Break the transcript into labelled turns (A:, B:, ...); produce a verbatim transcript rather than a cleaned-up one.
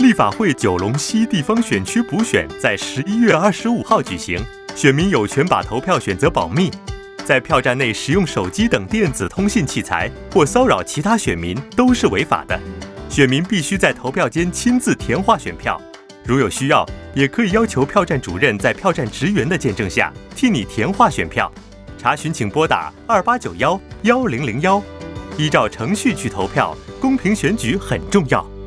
A: 立法会九龙西地方选区补选在十一月二十五号举行，选民有权把投票选择保密，在票站内使用手机等电子通信器材或骚扰其他选民都是违法的。选民必须在投票间亲自填画选票，如有需要，也可以要求票站主任在票站职员的见证下替你填画选票。查询请拨打二八九幺幺零零幺，依照程序去投票，公平选举很重要。